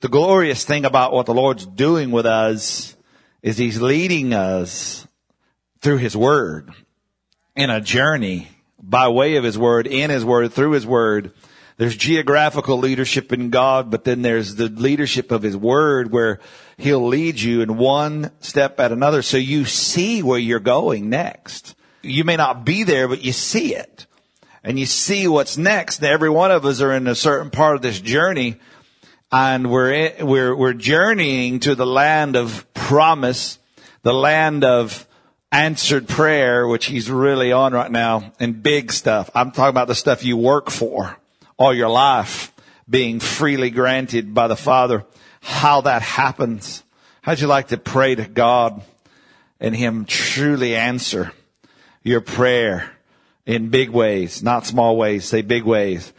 The glorious thing about what the Lord's doing with us is He's leading us through His Word in a journey by way of His Word, in His Word, through His Word. There's geographical leadership in God, but then there's the leadership of His Word where He'll lead you in one step at another so you see where you're going next. You may not be there, but you see it. And you see what's next. And every one of us are in a certain part of this journey. And we're journeying to the land of promise, the land of answered prayer, which He's really on right now, and big stuff. I'm talking about the stuff you work for all your life, being freely granted by the Father. How that happens. How'd you like to pray to God and Him truly answer your prayer in big ways, not small ways, say big ways.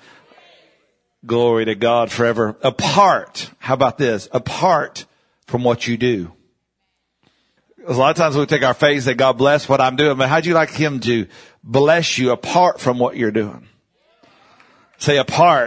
Glory to God forever. Apart, how about this? Apart from what you do. A lot of times we take our faith and say, God bless what I'm doing, but how'd you like Him to bless you apart from what you're doing? Say apart.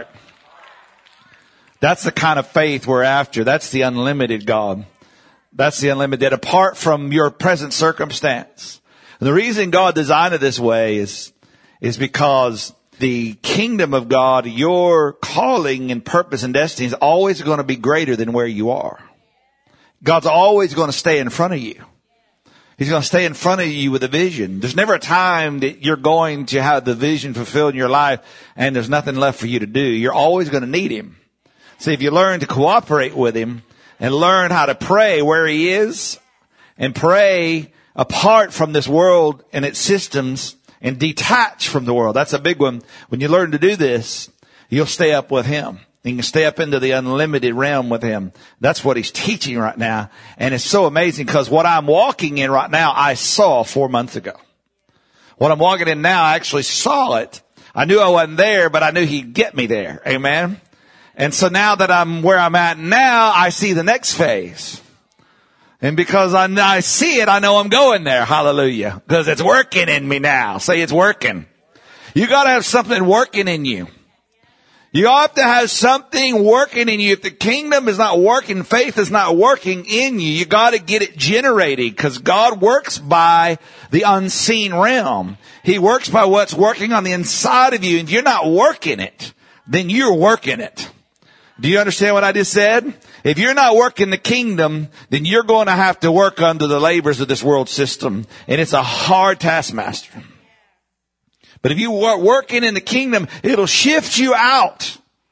That's the kind of faith we're after. That's the unlimited God. That's the unlimited, apart from your present circumstance. And the reason God designed it this way is because the kingdom of God, your calling and purpose and destiny is always going to be greater than where you are. God's always going to stay in front of you. He's going to stay in front of you with a vision. There's never a time that you're going to have the vision fulfilled in your life and there's nothing left for you to do. You're always going to need Him. See, if you learn to cooperate with Him and learn how to pray where He is and pray apart from this world and its systems and detach from the world. That's a big one. When you learn to do this, you'll stay up with Him. You can stay up into the unlimited realm with Him. That's what He's teaching right now. And it's so amazing because what I'm walking in right now, I saw 4 months ago. What I'm walking in now, I actually saw it. I knew I wasn't there, but I knew He'd get me there. Amen. And so now that I'm where I'm at now, I see the next phase. And because I see it, I know I'm going there. Hallelujah. Because it's working in me now. Say it's working. You got to have something working in you. You have to have something working in you. If the kingdom is not working, faith is not working in you, you got to get it generated because God works by the unseen realm. He works by what's working on the inside of you. And if you're not working it, then you're working it. Do you understand what I just said? If you're not working the kingdom, then you're going to have to work under the labors of this world system. And it's a hard taskmaster. But if you are working in the kingdom, it'll shift you out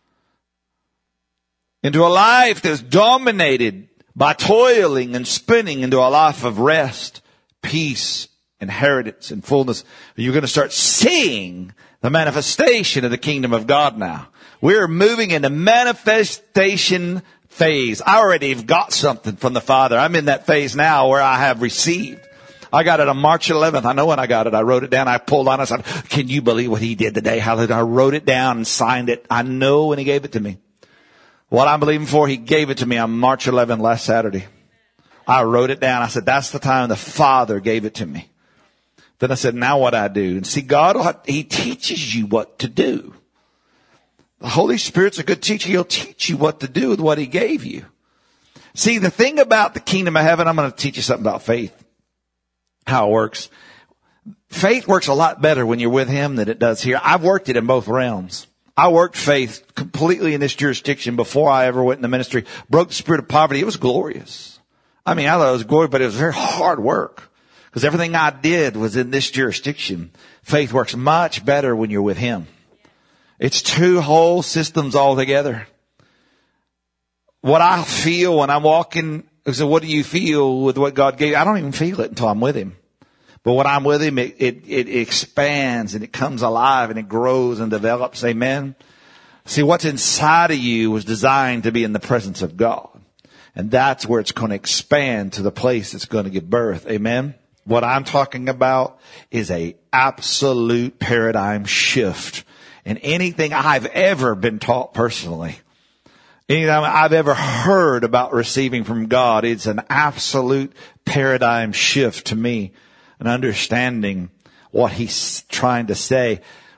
into a life that's dominated by toiling and spinning into a life of rest, peace, inheritance, and fullness. You're going to start seeing the manifestation of the kingdom of God now. We're moving into manifestation phase. I already have got something from the Father. I'm in that phase now where I have received. I got it on March 11th. I know when I got it. I wrote it down. I pulled on it. I said, can you believe what He did today? Hallelujah. I wrote it down and signed it. I know when He gave it to me. What I'm believing for, He gave it to me on March 11th last Saturday. I wrote it down. I said, that's the time the Father gave it to me. Then I said, now what I do? And see, God, He teaches you what to do. The Holy Spirit's a good teacher. He'll teach you what to do with what He gave you. See, the thing about the kingdom of heaven, I'm going to teach you something about faith, how it works. Faith works a lot better when you're with Him than it does here. I've worked it in both realms. I worked faith completely in this jurisdiction before I ever went in the ministry. Broke the spirit of poverty. It was glorious. I mean, I thought it was glorious, but it was very hard work because everything I did was in this jurisdiction. Faith works much better when you're with Him. It's two whole systems all together. What I feel when I'm walking, so what do you feel with what God gave you? I don't even feel it until I'm with Him. But when I'm with Him, it expands and it comes alive and it grows and develops. Amen. See, what's inside of you was designed to be in the presence of God. And that's where it's going to expand to the place that's going to give birth. Amen. What I'm talking about is a absolute paradigm shift in anything I've ever been taught personally. Anytime I've ever heard about receiving from God, it's an absolute paradigm shift to me and understanding what He's trying to say.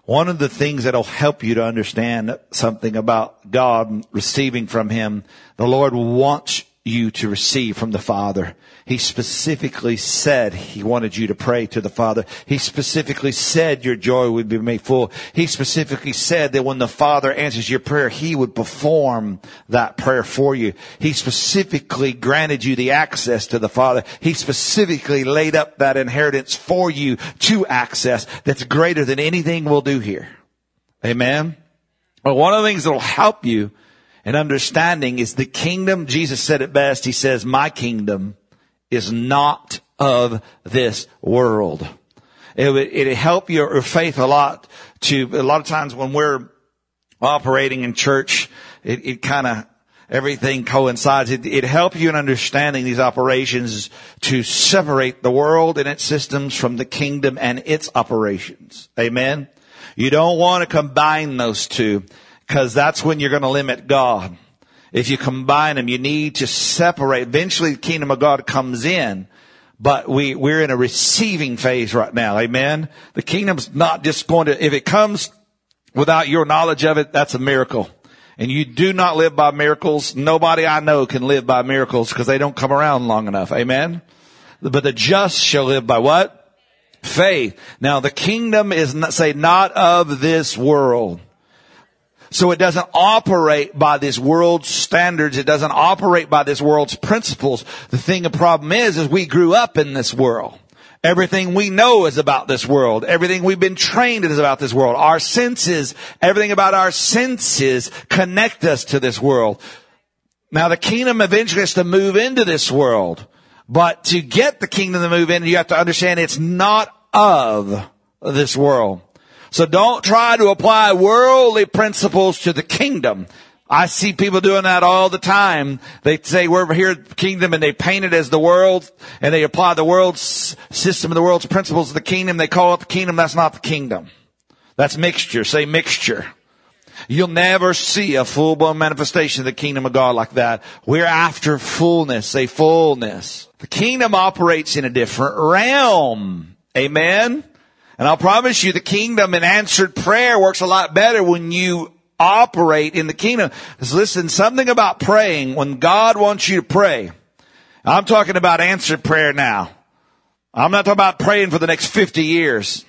One of the things that'll help you to understand something about God, receiving from Him, the Lord wants you to receive from the Father. He specifically said He wanted you to pray to the Father. He specifically said your joy would be made full. He specifically said that when the Father answers your prayer, He would perform that prayer for you. He specifically granted you the access to the Father. He specifically laid up that inheritance for you to access that's greater than anything we'll do here. Amen? Well, one of the things that will help you in understanding is the kingdom. Jesus said it best. He says, my kingdom is not of this world. It'll help your faith a lot of times when we're operating in church, it kind of, everything coincides. It help you in understanding these operations to separate the world and its systems from the kingdom and its operations. Amen. You don't want to combine those two, because that's when you're going to limit God. If you combine them, you need to separate. Eventually the kingdom of God comes in, but we're in a receiving phase right now. Amen. The kingdom's not just going to, if it comes without your knowledge of it, that's a miracle. And you do not live by miracles. Nobody I know can live by miracles because they don't come around long enough. Amen. But the just shall live by what? Faith. Now the kingdom is not of this world. So it doesn't operate by this world's standards. It doesn't operate by this world's principles. The problem is we grew up in this world. Everything we know is about this world. Everything we've been trained in is about this world. Our senses, everything about our senses connect us to this world. Now the kingdom eventually has to move into this world. But to get the kingdom to move in, you have to understand it's not of this world. So don't try to apply worldly principles to the kingdom. I see people doing that all the time. They say we're here at the kingdom and they paint it as the world and they apply the world's system and the world's principles to the kingdom. They call it the kingdom. That's not the kingdom. That's mixture. Say mixture. You'll never see a full-blown manifestation of the kingdom of God like that. We're after fullness. Say fullness. The kingdom operates in a different realm. Amen. And I'll promise you the kingdom and answered prayer works a lot better when you operate in the kingdom. Because listen, something about praying, when God wants you to pray, I'm talking about answered prayer now. I'm not talking about praying for the next 50 years.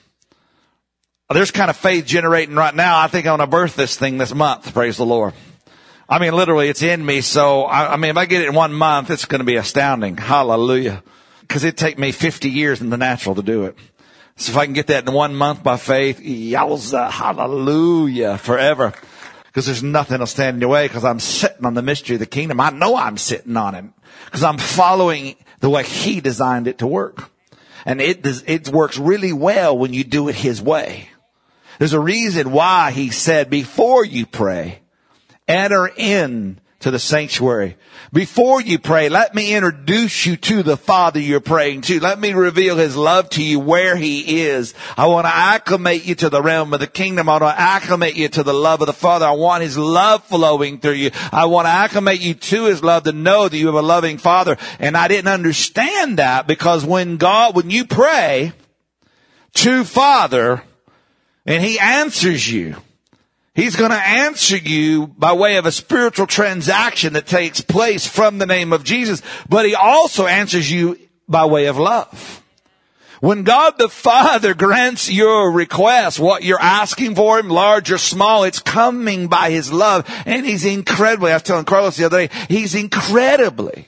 There's kind of faith generating right now. I think I'm going to birth this thing this month. Praise the Lord. I mean, literally it's in me. So, I mean, if I get it in 1 month, it's going to be astounding. Hallelujah. Because it'd take me 50 years in the natural to do it. So if I can get that in 1 month by faith, yowza, hallelujah, forever. Because there's nothing that'll stand in your way, because I'm sitting on the mystery of the kingdom. I know I'm sitting on it because I'm following the way He designed it to work. And it works really well when you do it His way. There's a reason why He said, before you pray, enter in to the sanctuary. Before you pray, let me introduce you to the Father you're praying to. Let me reveal His love to you where He is. I want to acclimate you to the realm of the kingdom. I want to acclimate you to the love of the Father. I want His love flowing through you. I want to acclimate you to His love, to know that you have a loving Father. And I didn't understand that, because when you pray to Father and He answers you, He's going to answer you by way of a spiritual transaction that takes place from the name of Jesus. But He also answers you by way of love. When God the Father grants your request, what you're asking for Him, large or small, it's coming by His love. And He's incredibly, I was telling Carlos the other day, He's incredibly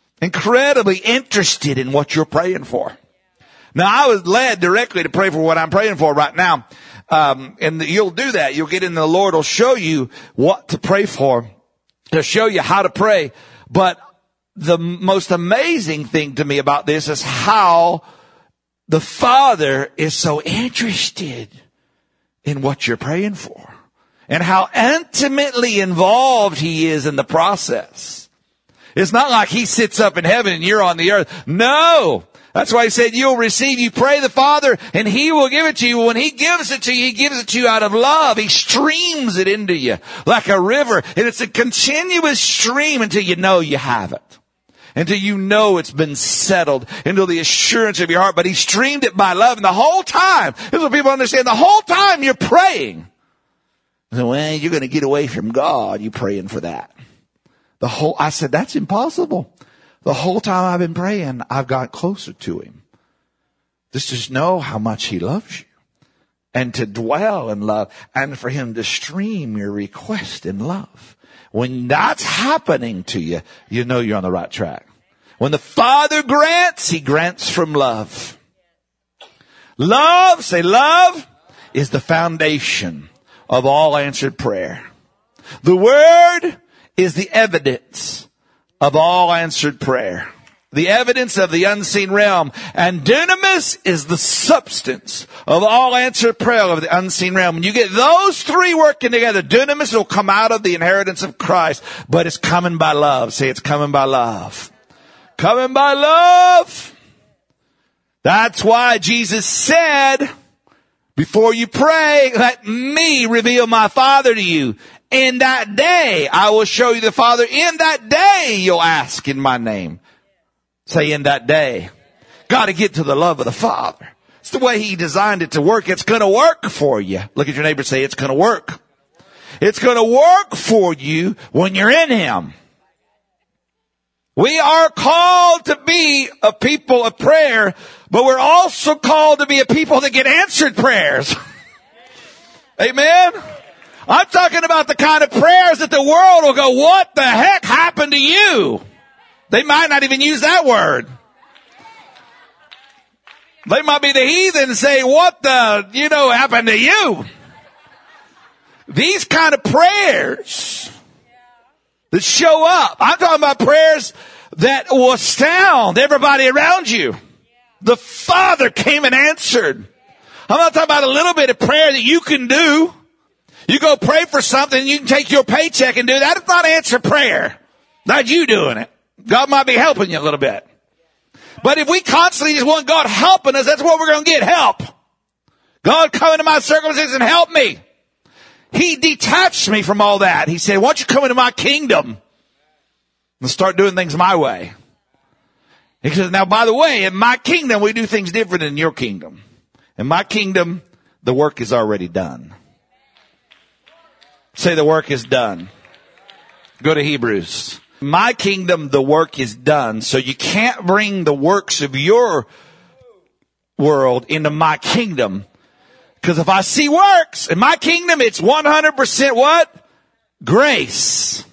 interested in what you're praying for. Now, I was led directly to pray for what I'm praying for right now. And you'll do that. You'll get in, the Lord will show you what to pray for. He'll show you how to pray. But the most amazing thing to me about this is how the Father is so interested in what you're praying for, and how intimately involved He is in the process. It's not like He sits up in heaven and you're on the earth. No. That's why He said you'll receive. You pray the Father and He will give it to you. When He gives it to you, He gives it to you out of love. He streams it into you like a river. And it's a continuous stream until you know you have it. until you know it's been settled, until the assurance of your heart. But he streamed it by love. And the whole time, this is what people understand, the whole time you're praying. So, well, you're going to get away from God. You praying for that. I said, that's impossible. The whole time I've been praying, I've got closer to him. Just to know how much he loves you. And to dwell in love. And for him to stream your request in love. When that's happening to you, you know you're on the right track. When the Father grants, he grants from love. Love, say love, is the foundation of all answered prayer. The Word is the evidence of all answered prayer. The evidence of the unseen realm. And dunamis is the substance of all answered prayer of the unseen realm. When you get those three working together, dunamis will come out of the inheritance of Christ. But it's coming by love. Say it's coming by love. Coming by love. That's why Jesus said, before you pray, let me reveal my Father to you. In that day, I will show you the Father. In that day, you'll ask in my name. Say in that day. Got to get to the love of the Father. It's the way he designed it to work. It's going to work for you. Look at your neighbor and say, it's going to work. It's going to work for you when you're in him. We are called to be a people of prayer, but we're also called to be a people that get answered prayers. Amen? I'm talking about the kind of prayers that the world will go, what the heck happened to you? They might not even use that word. They might be the heathen and say, what the, happened to you? These kind of prayers that show up. I'm talking about prayers that will astound everybody around you. The Father came and answered. I'm not talking about a little bit of prayer that you can do. You go pray for something and you can take your paycheck and do that. It's not answer prayer. Not you doing it. God might be helping you a little bit. But if we constantly just want God helping us, that's what we're going to get, help. God, come into my circumstances and help me. He detached me from all that. He said, why don't you come into my kingdom and start doing things my way? He says, now, by the way, in my kingdom, we do things different than your kingdom. In my kingdom, the work is already done. Say the work is done. Go to Hebrews. My kingdom, the work is done. So you can't bring the works of your world into my kingdom. Because if I see works in my kingdom, it's 100% what? Grace.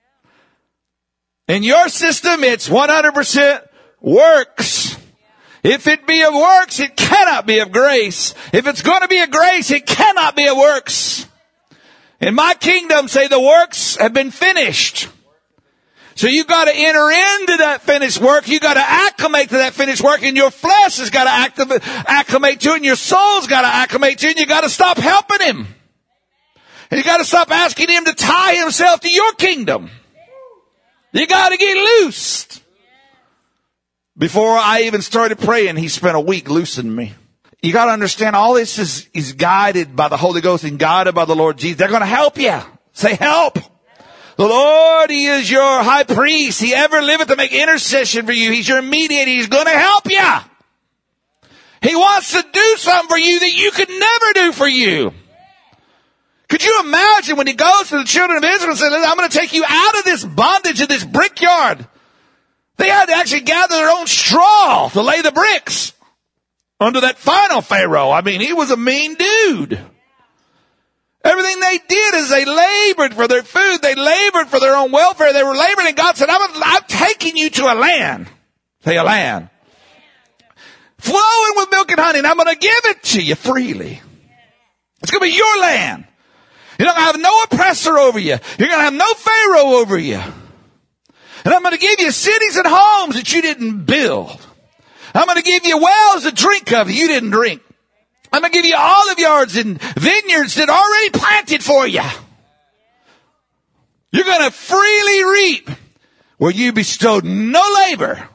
In your system, it's 100% works. If it be of works, it cannot be of grace. If it's going to be of grace, it cannot be of works. In my kingdom, say the works have been finished. So you got to enter into that finished work. You got to acclimate to that finished work, and your flesh has got to acclimate to it, and your soul's got to acclimate to it, and you got to stop helping him. And you got to stop asking him to tie himself to your kingdom. You got to get loosed. Before I even started praying, he spent a week loosening me. You got to understand, all this is guided by the Holy Ghost and guided by the Lord Jesus. They're going to help you. Say help. The Lord, he is your high priest. He ever liveth to make intercession for you. He's your mediator. He's going to help you. He wants to do something for you that you could never do for you. Could you imagine when he goes to the children of Israel and says, I'm going to take you out of this bondage of this brickyard. They had to actually gather their own straw to lay the bricks under that final Pharaoh. I mean, he was a mean dude. Everything they did is they labored for their food. They labored for their own welfare. They were laboring, and God said, I'm taking you to a land. Say a land. Flowing with milk and honey, and I'm going to give it to you freely. It's going to be your land. You're not going to have no oppressor over you. You're going to have no Pharaoh over you. And I'm going to give you cities and homes that you didn't build. I'm going to give you wells to drink of that you didn't drink. I'm going to give you olive yards and vineyards that are already planted for you. You're going to freely reap where you bestowed no labor.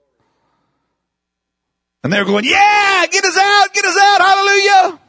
And they're going, yeah, get us out, hallelujah.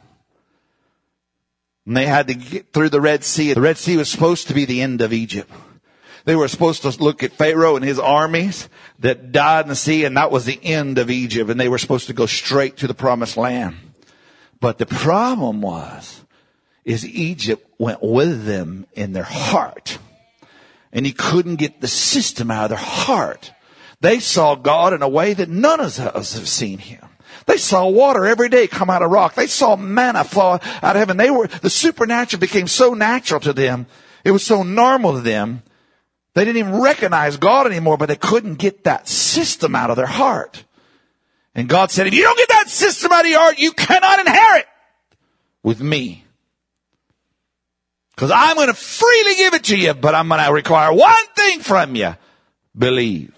And they had to get through the Red Sea. The Red Sea was supposed to be the end of Egypt. They were supposed to look at Pharaoh and his armies that died in the sea, and that was the end of Egypt, and they were supposed to go straight to the promised land. But the problem is Egypt went with them in their heart. And he couldn't get the system out of their heart. They saw God in a way that none of us have seen him. They saw water every day come out of rock. They saw manna fall out of heaven. The supernatural became so natural to them. It was so normal to them. They didn't even recognize God anymore, but they couldn't get that system out of their heart. And God said, if you don't get that system out of your heart, you cannot inherit with me. Because I'm going to freely give it to you, but I'm going to require one thing from you. Believe.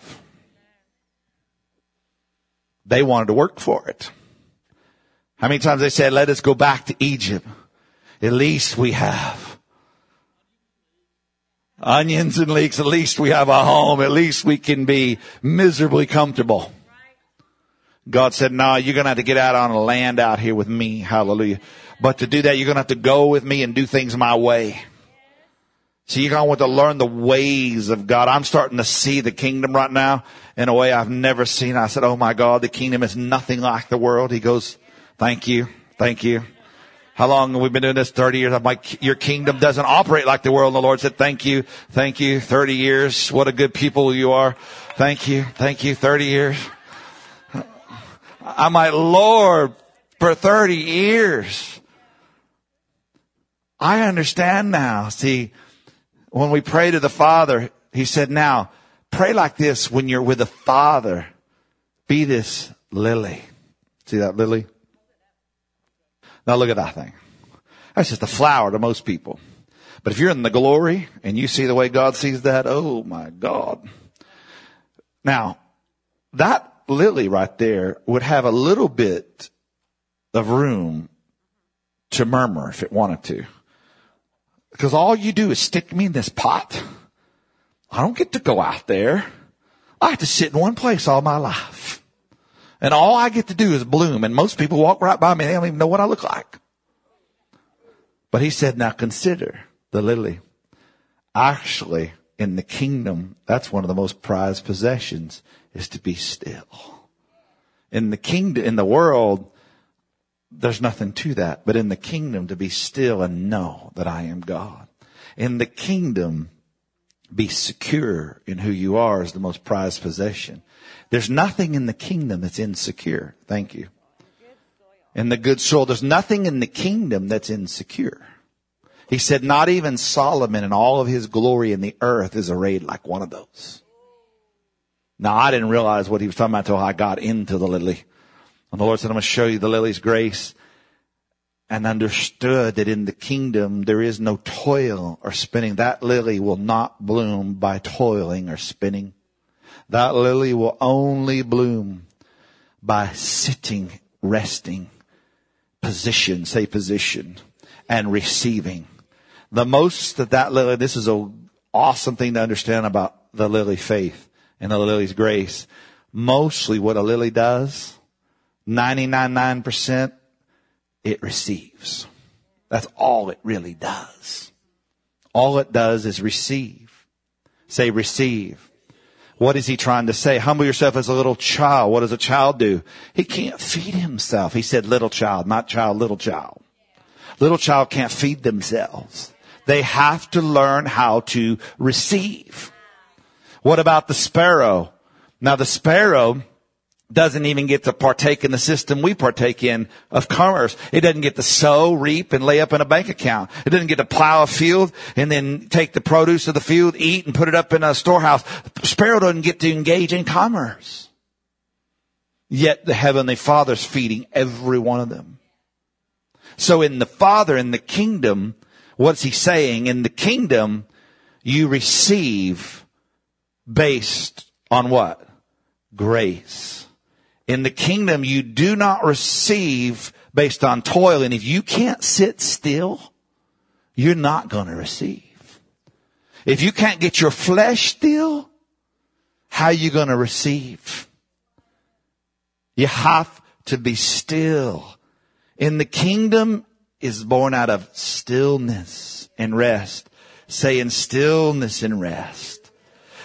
They wanted to work for it. How many times they said, let us go back to Egypt. At least we have onions and leeks. At least we have a home. At least we can be miserably comfortable. God said, no, you're going to have to get out on the land out here with me. Hallelujah. But to do that, you're going to have to go with me and do things my way. So you're going to want to learn the ways of God. I'm starting to see the kingdom right now in a way I've never seen. I said, oh my God, the kingdom is nothing like the world. He goes, thank you. Thank you. How long have we been doing this? 30 years. I'm like, your kingdom doesn't operate like the world. And the Lord said, thank you. Thank you. 30 years. What a good people you are. Thank you. Thank you. 30 years. I'm like, Lord, for 30 years. I understand now. See, when we pray to the Father, he said, now, pray like this when you're with the Father. Be this lily. See that lily? Now look at that thing. That's just a flower to most people. But if you're in the glory and you see the way God sees that, oh my God. Now, that lily right there would have a little bit of room to murmur if it wanted to. Because all you do is stick me in this pot. I don't get to go out there. I have to sit in one place all my life. And all I get to do is bloom. And most people walk right by me. They don't even know what I look like. But he said, now consider the lily. Actually, in the kingdom, that's one of the most prized possessions, is to be still. In the kingdom, in the world, there's nothing to that. But in the kingdom, to be still and know that I am God. In the kingdom, be secure in who you are is the most prized possession. There's nothing in the kingdom that's insecure. Thank you. In the good soil, there's nothing in the kingdom that's insecure. He said, not even Solomon in all of his glory in the earth is arrayed like one of those. Now, I didn't realize what he was talking about until I got into the lily. And the Lord said, I'm going to show you the lily's grace. And understood that in the kingdom, there is no toil or spinning. That lily will not bloom by toiling or spinning. That lily will only bloom by sitting, resting, position, and receiving. The most that lily, this is an awesome thing to understand about the lily faith and the lily's grace. Mostly what a lily does, 99.9%, it receives. That's all it really does. All it does is receive. Say receive. What is he trying to say? Humble yourself as a little child. What does a child do? He can't feed himself. He said little child, not child, little child. Little child can't feed themselves. They have to learn how to receive. What about the sparrow? Now the sparrow doesn't even get to partake in the system we partake in of commerce. It doesn't get to sow, reap, and lay up in a bank account. It doesn't get to plow a field and then take the produce of the field, eat, and put it up in a storehouse. The sparrow doesn't get to engage in commerce. Yet the Heavenly Father's feeding every one of them. So in the Father, in the kingdom, what's he saying? In the kingdom, you receive based on what? Grace. In the kingdom, you do not receive based on toil. And if you can't sit still, you're not going to receive. If you can't get your flesh still, how are you going to receive? You have to be still. In the kingdom is born out of stillness and rest. Say in stillness and rest.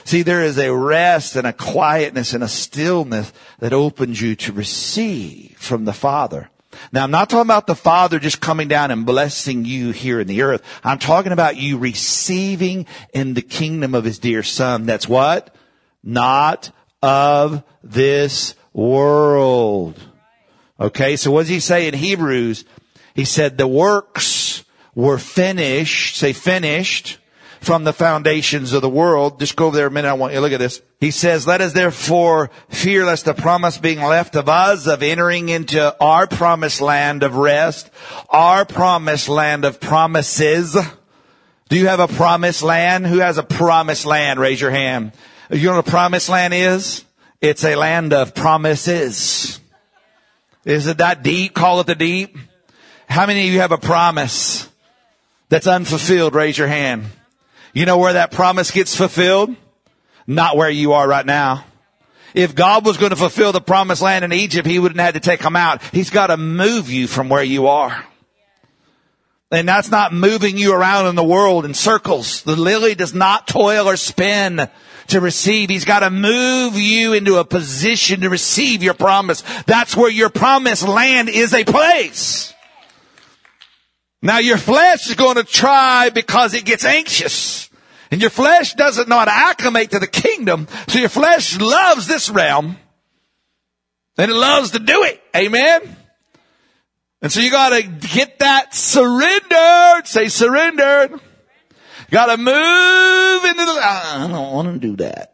See, there is a rest and a quietness and a stillness that opens you to receive from the Father. Now, I'm not talking about the Father just coming down and blessing you here in the earth. I'm talking about you receiving in the kingdom of His dear Son. That's what? Not of this world. Okay, so what does He say in Hebrews? He said the works were finished, say finished, from the foundations of the world. Just go over there a minute. I want you to look at this. He says, let us therefore fear lest the promise being left of us of entering into our promised land of rest, our promised land of promises. Do you have a promised land? Who has a promised land? Raise your hand. You know what a promised land is? It's a land of promises. Is it that deep? Call it the deep. How many of you have a promise that's unfulfilled? Raise your hand. You know where that promise gets fulfilled? Not where you are right now. If God was going to fulfill the promised land in Egypt, He wouldn't have had to take them out. He's got to move you from where you are. And that's not moving you around in the world in circles. The lily does not toil or spin to receive. He's got to move you into a position to receive your promise. That's where your promised land is a place. Now your flesh is going to try because it gets anxious. And your flesh doesn't know how to acclimate to the kingdom. So your flesh loves this realm. And it loves to do it. Amen? And so you got to get that surrendered. Say surrendered. Got to move into the... I don't want to do that.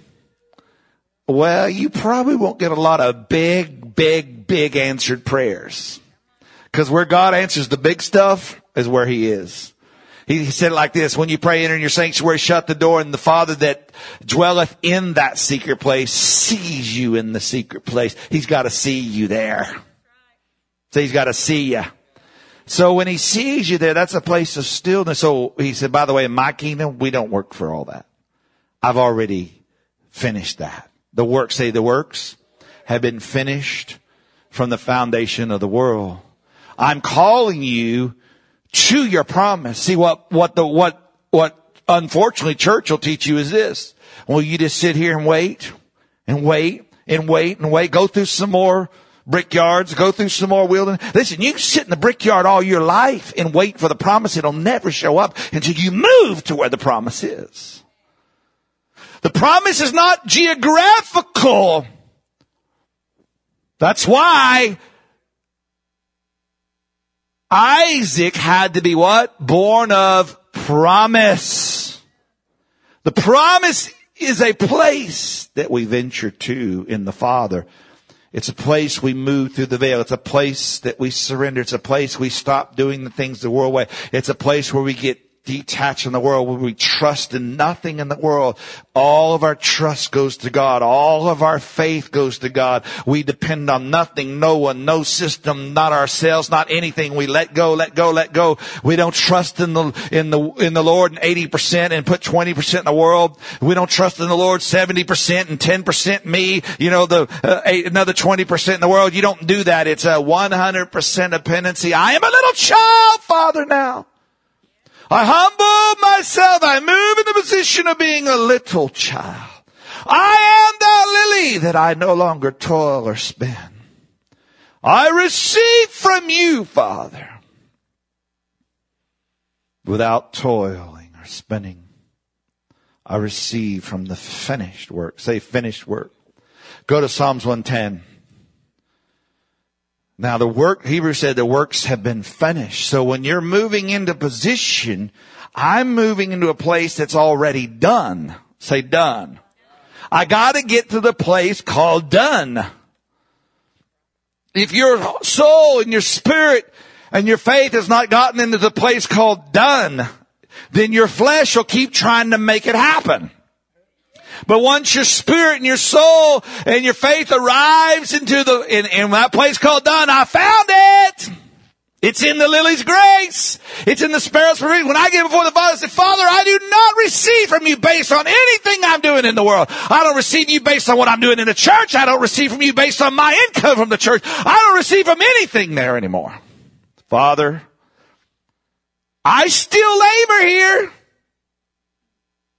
Well, you probably won't get a lot of big answered prayers. Because where God answers the big stuff is where He is. He said it like this, when you pray, enter in your sanctuary, shut the door, and the Father that dwelleth in that secret place sees you in the secret place. He's got to see you there. So He's got to see you. So when He sees you there, that's a place of stillness. So He said, by the way, in my kingdom, we don't work for all that. I've already finished that. The works have been finished from the foundation of the world. I'm calling you to your promise. See what unfortunately church will teach you is this. Well, you just sit here and wait and wait and wait and wait. Go through some more brickyards. Go through some more wilderness. Listen, you can sit in the brickyard all your life and wait for the promise. It'll never show up until you move to where the promise is. The promise is not geographical. That's why Isaac had to be what? Born of promise. The promise is a place that we venture to in the Father. It's a place we move through the veil. It's a place that we surrender. It's a place we stop doing the things the world way. It's a place where we get detached from the world, where we trust in nothing in the world. All of our trust goes to God. All of our faith goes to God. We depend on nothing, no one, no system, not ourselves, not anything. We let go. We don't trust in the Lord 80% and put 20% in the world. We don't trust in the Lord 70% and 10% me, another 20% in the world. You don't do that. It's a 100% dependency. I am a little child, Father, now. I humble myself. I move in the position of being a little child. I am the lily that I no longer toil or spin. I receive from you, Father, without toiling or spinning. I receive from the finished work. Say finished work. Go to Psalms 110. Now Hebrews said the works have been finished. So when you're moving into position, I'm moving into a place that's already done. Say done. I gotta get to the place called done. If your soul and your spirit and your faith has not gotten into the place called done, then your flesh will keep trying to make it happen. But once your spirit and your soul and your faith arrives into in that place called done, I found it. It's in the lily's grace. It's in the sparrow's provision. When I get before the Father, I say, Father, I do not receive from you based on anything I'm doing in the world. I don't receive you based on what I'm doing in the church. I don't receive from you based on my income from the church. I don't receive from anything there anymore. Father, I still labor here.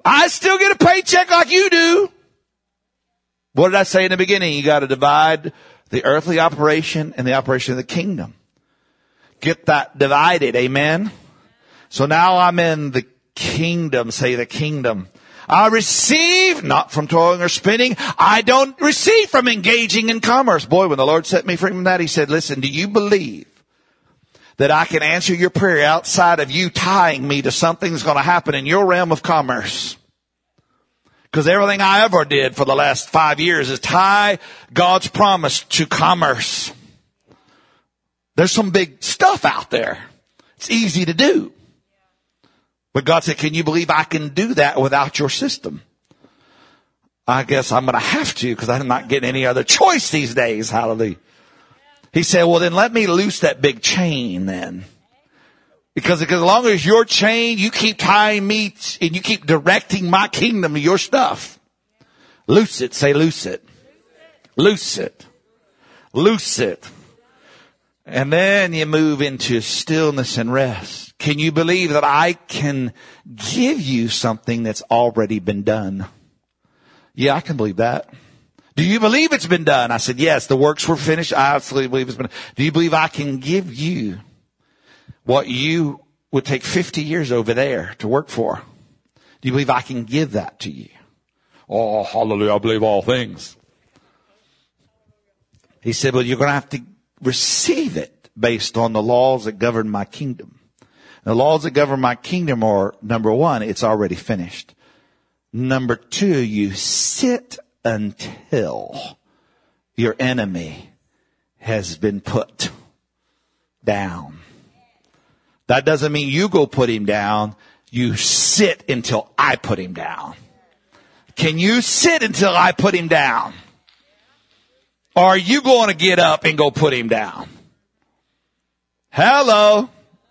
I still get a paycheck like you do. What did I say in the beginning? You got to divide the earthly operation and the operation of the kingdom. Get that divided. Amen. So now I'm in the kingdom. Say the kingdom. I receive not from toiling or spinning. I don't receive from engaging in commerce. Boy, when the Lord set me free from that, he said, listen, do you believe that I can answer your prayer outside of you tying me to something that's going to happen in your realm of commerce? Because everything I ever did for the last 5 years is tie God's promise to commerce. There's some big stuff out there. It's easy to do. But God said, can you believe I can do that without your system? I guess I'm going to have to, because I'm not getting any other choice these days. Hallelujah. He said, well, then let me loose that big chain then. Because as long as your chain, you keep tying me and you keep directing my kingdom to your stuff. Loose it. Say loose it. Loose it. Loose it. And then you move into stillness and rest. Can you believe that I can give you something that's already been done? Yeah, I can believe that. Do you believe it's been done? I said, yes, the works were finished. I absolutely believe it's been done. Do you believe I can give you what you would take 50 years over there to work for? Do you believe I can give that to you? Oh, hallelujah, I believe all things. He said, well, you're going to have to receive it based on the laws that govern my kingdom. The laws that govern my kingdom are, number one, it's already finished. Number two, you sit until your enemy has been put down. That doesn't mean you go put him down. You sit until I put him down. Can you sit until I put him down? Or are you going to get up and go put him down? Hello.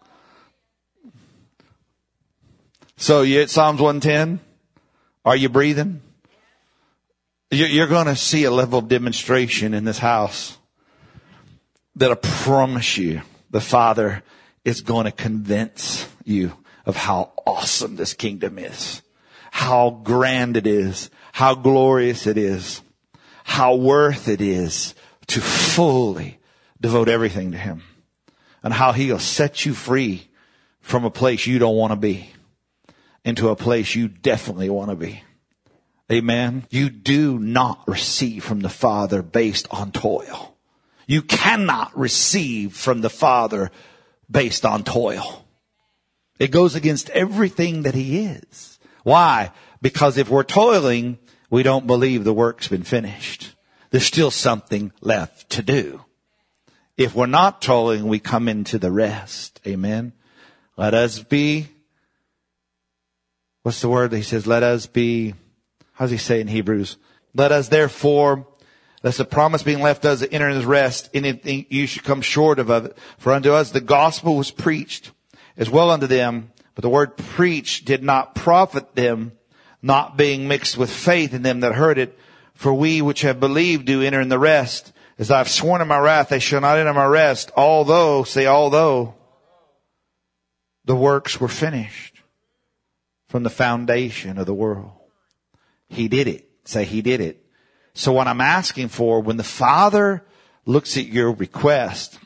So you at Psalms 110? Are you breathing? You're going to see a level of demonstration in this house that I promise you the Father is going to convince you of how awesome this kingdom is, how grand it is, how glorious it is, how worth it is to fully devote everything to him, and how he'll set you free from a place you don't want to be into a place you definitely want to be. Amen. You do not receive from the Father based on toil. You cannot receive from the Father based on toil. It goes against everything that he is. Why? Because if we're toiling, we don't believe the work's been finished. There's still something left to do. If we're not toiling, we come into the rest. Amen. Let us be, what's the word? He says, let us be, how does he say in Hebrews? Let us therefore, lest the promise being left us to enter in his rest, anything you should come short of it. For unto us the gospel was preached as well unto them, but the word preached did not profit them, not being mixed with faith in them that heard it. For we which have believed do enter in the rest. As I have sworn in my wrath, they shall not enter my rest, although, say although, the works were finished from the foundation of the world. He did it. Say he did it. So what I'm asking for, when the Father looks at your request,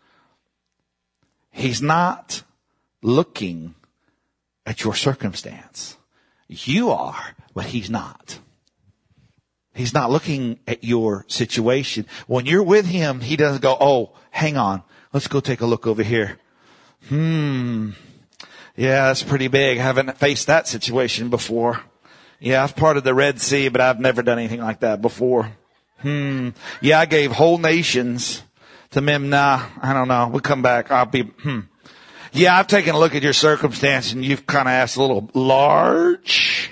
he's not looking at your circumstance. You are, but he's not. He's not looking at your situation. When you're with him, he doesn't go, oh, hang on. Let's go take a look over here. Yeah, that's pretty big. I haven't faced that situation before. Yeah, I've parted the Red Sea, but I've never done anything like that before. Yeah, I gave whole nations to Memnah. I don't know. We'll come back. Yeah, I've taken a look at your circumstance and you've kind of asked a little large.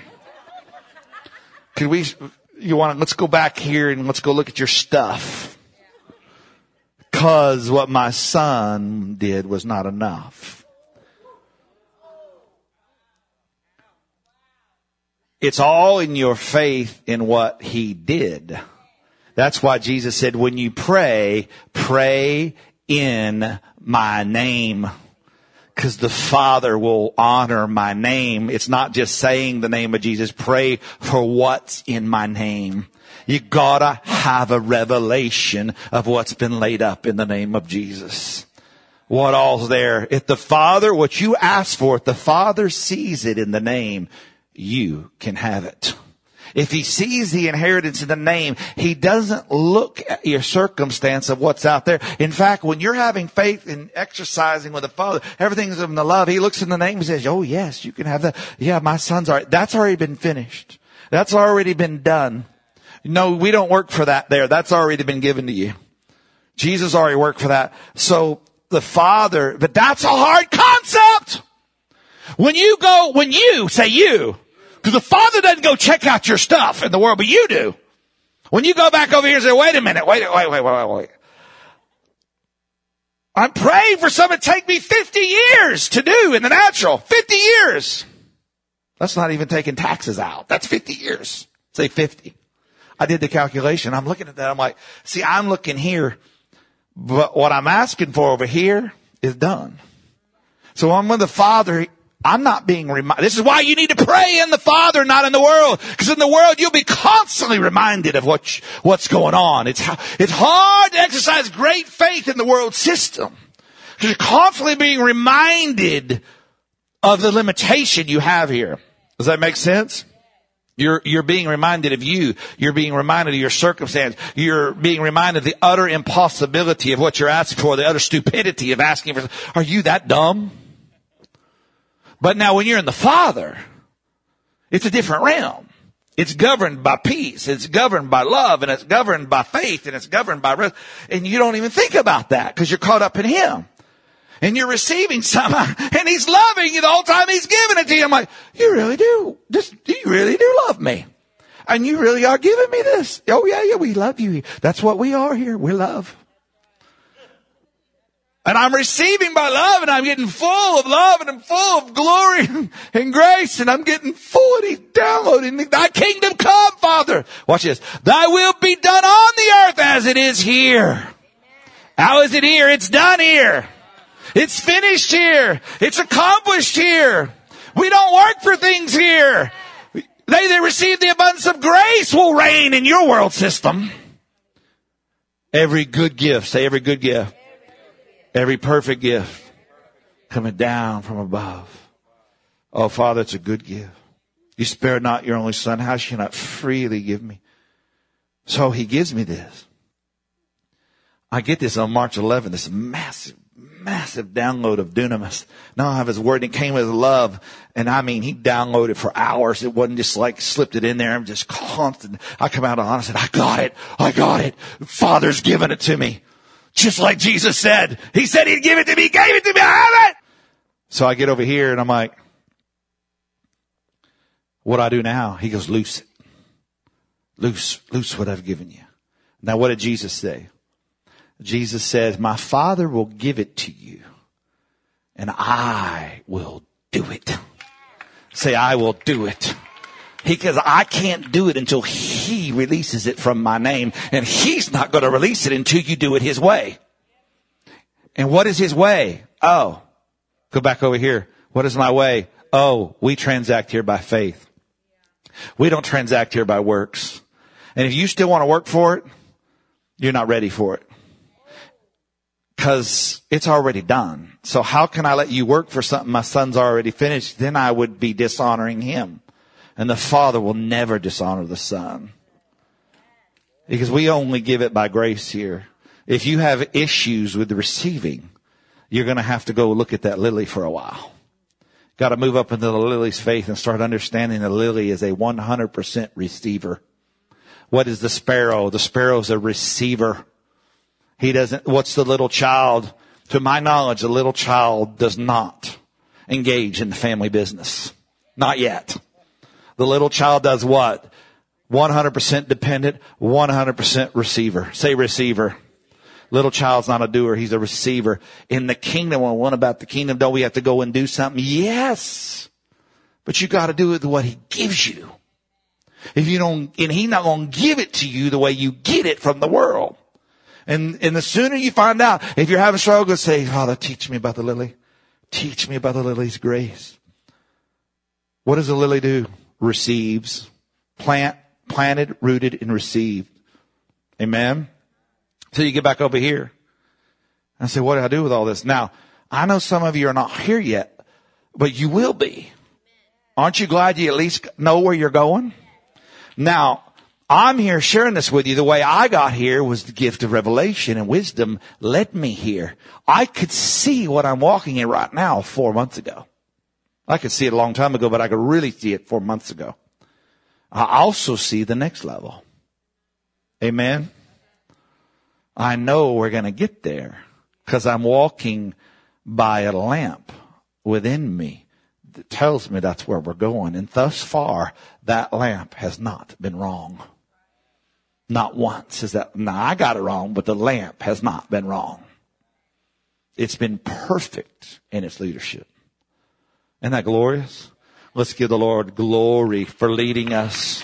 Let's go back here and let's go look at your stuff. Because what my son did was not enough. It's all in your faith in what he did. That's why Jesus said, when you pray, pray in my name. because the Father will honor my name. It's not just saying the name of Jesus. Pray for what's in my name. You gotta have a revelation of what's been laid up in the name of Jesus. What all's there? If the Father, what you ask for, if the Father sees it in the name, you can have it. If he sees the inheritance in the name, he doesn't look at your circumstance of what's out there. In fact, when you're having faith and exercising with the Father, everything's in the love. He looks in the name and says, oh yes, you can have that. Yeah, my son's already, that's already been finished. That's already been done. No, we don't work for that there. That's already been given to you. Jesus already worked for that. So the Father, but that's a hard concept. When you say you, because the Father doesn't go check out your stuff in the world, but you do. When you go back over here and say, wait a minute, wait. I'm praying for something that take me 50 years to do in the natural. 50 years. That's not even taking taxes out. That's 50 years. Say 50. I did the calculation. I'm looking at that. I'm like, see, I'm looking here, but what I'm asking for over here is done. So I'm with the Father. I'm not being reminded. This is why you need to pray in the Father, not in the world. Because in the world, you'll be constantly reminded of what's going on. It's hard to exercise great faith in the world system. Because you're constantly being reminded of the limitation you have here. Does that make sense? You're being reminded of you. You're being reminded of your circumstance. You're being reminded of the utter impossibility of what you're asking for, the utter stupidity of asking for. Are you that dumb? But now when you're in the Father, it's a different realm. It's governed by peace. It's governed by love, and it's governed by faith, and it's governed by rest. And you don't even think about that because you're caught up in Him. And you're receiving something, and He's loving you the whole time He's giving it to you. I'm like, you really do. You really do love me. And you really are giving me this. Oh yeah, we love you. That's what we are here. We love. And I'm receiving my love, and I'm getting full of love, and I'm full of glory and grace, and I'm getting full, and He's downloading thy kingdom come, Father. Watch this. Thy will be done on the earth as it is here. How is it here? It's done here. It's finished here. It's accomplished here. We don't work for things here. They that receive the abundance of grace will reign in your world system. Every good gift, say every good gift. Every perfect gift coming down from above. Oh, Father, it's a good gift. You spare not your only Son. How shall you not freely give me? So He gives me this. I get this on March 11th, this massive download of dunamis. Now I have His word, and it came with love. And I mean, He downloaded for hours. It wasn't just like slipped it in there. I'm just constant. I come out on and said, I got it. Father's given it to me. Just like Jesus said. He said He'd give it to me. He gave it to me. I have it. So I get over here and I'm like, what do I do now? He goes, loose it. Loose what I've given you. Now what did Jesus say? Jesus says, my Father will give it to you, and I will do it. Say, I will do it. Because I can't do it until He releases it from my name. And He's not going to release it until you do it His way. And what is His way? Oh, go back over here. What is my way? Oh, we transact here by faith. We don't transact here by works. And if you still want to work for it, you're not ready for it. Because it's already done. So how can I let you work for something my Son's already finished? Then I would be dishonoring Him. And the Father will never dishonor the Son. Because we only give it by grace here. If you have issues with the receiving, you're going to have to go look at that lily for a while. Got to move up into the lily's faith and start understanding the lily is a 100% receiver. What is the sparrow? The sparrow's a receiver. He doesn't, what's the little child? To my knowledge, the little child does not engage in the family business. Not yet. The little child does what? 100% dependent, 100% receiver. Say receiver. Little child's not a doer, he's a receiver. In the kingdom, well, what about the kingdom? Don't we have to go and do something? Yes. But you got to do it the way He gives you. If you don't, and He's not going to give it to you the way you get it from the world. And the sooner you find out, if you're having struggles, say, Father, teach me about the lily. teach me about the lily's grace. What does a lily do? Receives. Planted, rooted, and received. Amen? So you get back over here. And say, what do I do with all this? Now, I know some of you are not here yet, but you will be. Aren't you glad you at least know where you're going? Now, I'm here sharing this with you. The way I got here was the gift of revelation and wisdom led me here. I could see what I'm walking in right now 4 months ago. I could see it a long time ago, but I could really see it 4 months ago. I also see the next level. Amen. I know we're going to get there because I'm walking by a lamp within me that tells me that's where we're going. And thus far, that lamp has not been wrong. Not once is that. Now I got it wrong, but the lamp has not been wrong. It's been perfect in its leadership. Isn't that glorious? Let's give the Lord glory for leading us.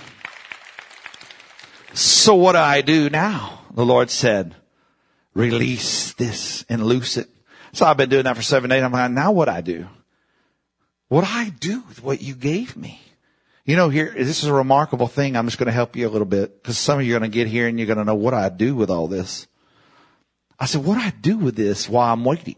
So what do I do now? The Lord said, release this and loose it. So I've been doing that for 7 days. I'm like, now what I do? What do I do with what you gave me? You know, here, this is a remarkable thing. I'm just going to help you a little bit because some of you are going to get here and you're going to know what I do with all this. I said, what do I do with this while I'm waiting?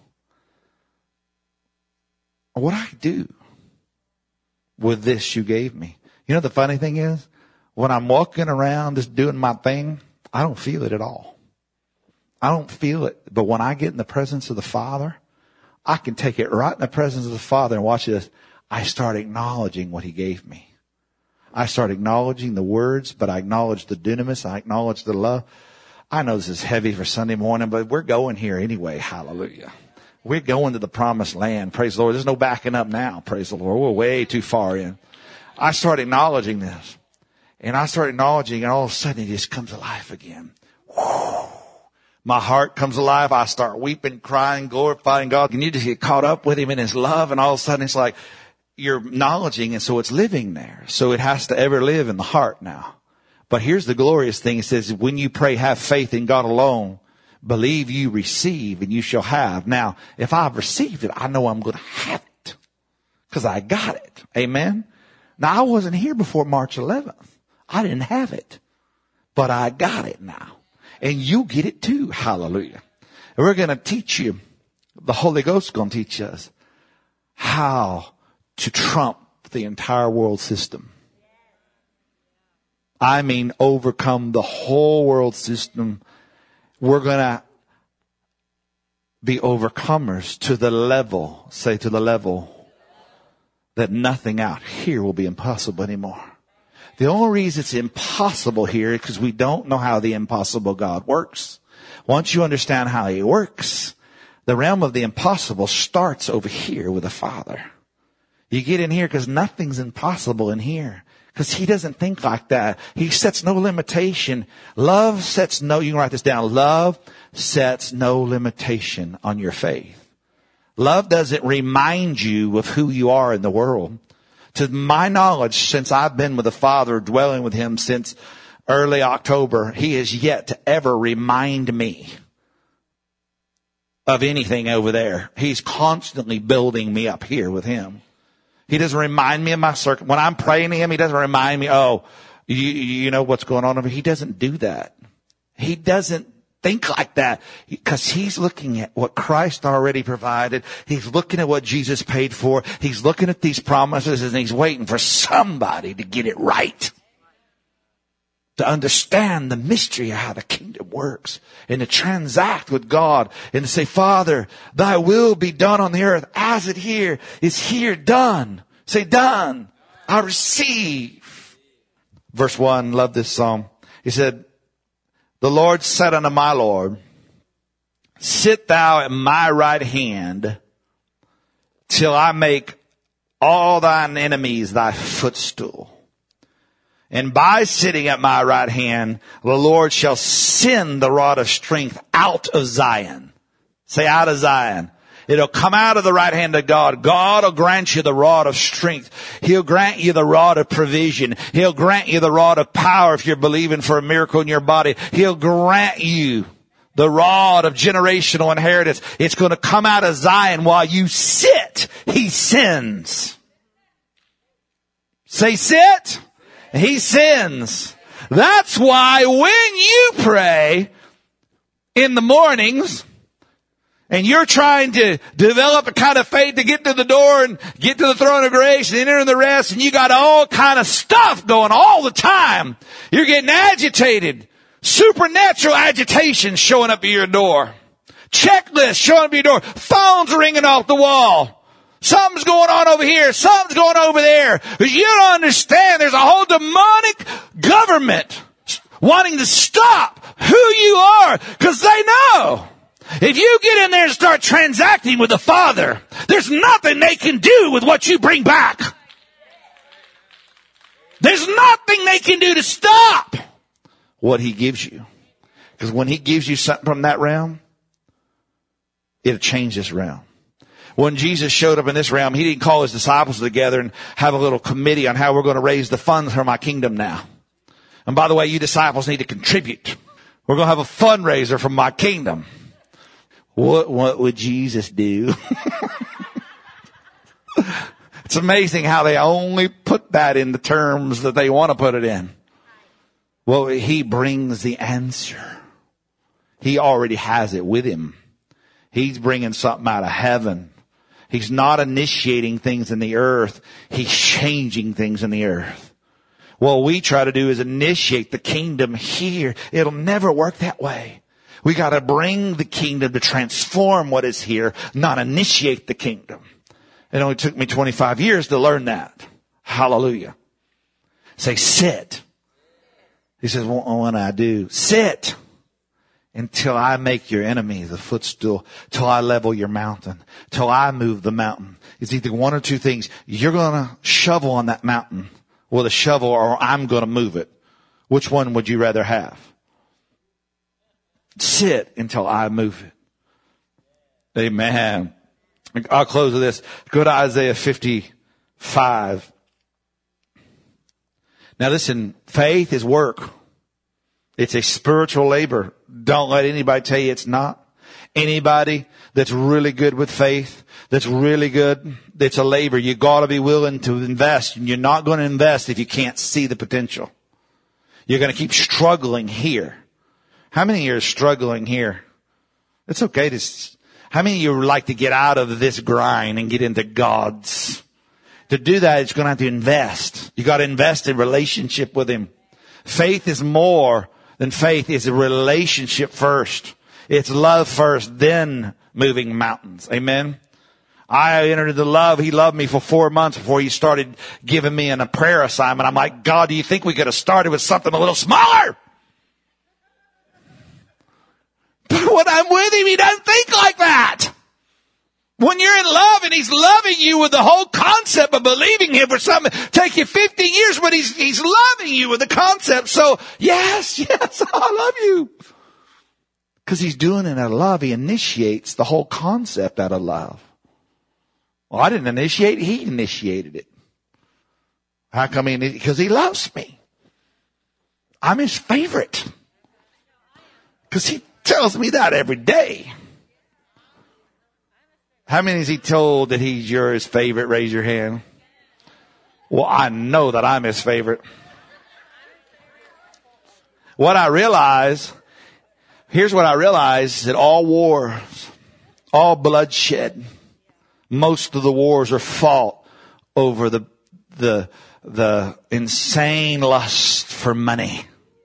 What do I do with this you gave me? You know, the funny thing is when I'm walking around just doing my thing, I don't feel it at all. I don't feel it. But when I get in the presence of the Father, I can take it right in the presence of the Father and watch this. I start acknowledging what he gave me. I start acknowledging the words, but I acknowledge the dunamis. I acknowledge the love. I know this is heavy for Sunday morning, but we're going here anyway. Hallelujah. We're going to the promised land. Praise the Lord. There's no backing up now. Praise the Lord. We're way too far in. I start acknowledging this. And I start acknowledging, and all of a sudden it just comes alive again. Whew. My heart comes alive. I start weeping, crying, glorifying God. And you just get caught up with him in his love. And all of a sudden it's like you're acknowledging, and so it's living there. So it has to ever live in the heart now. But here's the glorious thing. It says, when you pray, have faith in God alone. Believe you receive and you shall have. Now, if I've received it, I know I'm going to have it because I got it. Amen. Now, I wasn't here before March 11th. I didn't have it, but I got it now. And you get it too. Hallelujah. And we're going to teach you. The Holy Ghost is going to teach us how to trump the entire world system. I mean, overcome the whole world system. We're going to be overcomers to the level, say to the level, that nothing out here will be impossible anymore. The only reason it's impossible here is because we don't know how the impossible God works. Once you understand how he works, the realm of the impossible starts over here with the Father. You get in here because nothing's impossible in here. Because he doesn't think like that. He sets no limitation. Love sets no, you can write this down. Love sets no limitation on your faith. Love doesn't remind you of who you are in the world. To my knowledge, since I've been with the Father, dwelling with him since early October, he has yet to ever remind me of anything over there. He's constantly building me up here with him. He doesn't remind me of my circle. When I'm praying to him, he doesn't remind me, oh, you know what's going on over here. He doesn't do that. He doesn't think like that because he's looking at what Christ already provided. He's looking at what Jesus paid for. He's looking at these promises and he's waiting for somebody to get it right. To understand the mystery of how the kingdom works and to transact with God and to say, Father, thy will be done on the earth as it here is here done. Say done. I receive. Verse 1, love this song. He said, the Lord said unto my Lord, sit thou at my right hand till I make all thine enemies thy footstool. And by sitting at my right hand, the Lord shall send the rod of strength out of Zion. Say out of Zion. It'll come out of the right hand of God. God will grant you the rod of strength. He'll grant you the rod of provision. He'll grant you the rod of power if you're believing for a miracle in your body. He'll grant you The rod of generational inheritance. It's going to come out of Zion while you sit. He sins. Say sit. He sins. That's why when you pray in the mornings and you're trying to develop a kind of faith to get to the door and get to the throne of grace and enter in the rest, and you got all kind of stuff going all the time, you're getting agitated. Supernatural agitation showing up at your door. Checklists showing up at your door. Phones ringing off the wall. Something's going on over here. Something's going on over there. Because you don't understand there's a whole demonic government wanting to stop who you are. Because they know if you get in there and start transacting with the Father, there's nothing they can do with what you bring back. There's nothing they can do to stop what He gives you. Because when He gives you something from that realm, it'll change this realm. When Jesus showed up in this realm, He didn't call His disciples together and have a little committee on how we're going to raise the funds for my kingdom now. And by the way, you disciples need to contribute. We're going to have a fundraiser for my kingdom. What would Jesus do? It's amazing how they only put that in the terms that they want to put it in. Well, He brings the answer. He already has it with Him. He's bringing something out of heaven. He's not initiating things in the earth. He's changing things in the earth. What we try to do is initiate the kingdom here. It'll never work that way. We got to bring the kingdom to transform what is here, not initiate the kingdom. It only took me 25 years to learn that. Hallelujah. Say, sit. He says, well, when I do, sit until I make your enemies a footstool, till I level your mountain, till I move the mountain. It's either one or two things. You're going to shovel on that mountain with a shovel, or I'm going to move it. Which one would you rather have? Sit until I move it. Amen. I'll close with this. Go to Isaiah 55. Now listen, faith is work. It's a spiritual labor. Don't let anybody tell you it's not. Anybody that's really good with faith, that's really good, it's a labor. You got to be willing to invest, and you're not going to invest if you can't see the potential. You're going to keep struggling here. How many of you are struggling here? It's okay to, how many of you would like to get out of this grind and get into God's? To do that, it's going to have to invest. You got to invest in relationship with Him. Faith is more than faith. It's a relationship first. It's love first, then moving mountains. Amen. I entered into love. He loved me for 4 months before He started giving me a prayer assignment. I'm like, God, do you think we could have started with something a little smaller? But when I'm with Him, He doesn't think like that. When you're in love and He's loving you with the whole concept of believing Him for something, take you 15 years, but He's loving you with the concept. So yes, I love you. Because He's doing it out of love. He initiates the whole concept out of love. Well, I didn't initiate it. He initiated it. How come because He loves me. I'm His favorite. Because He tells me that every day. How many has He told that He's His favorite? Raise your hand. Well, I know that I'm His favorite. Here's what I realize, that all wars, all bloodshed, most of the wars are fought over the insane lust for money.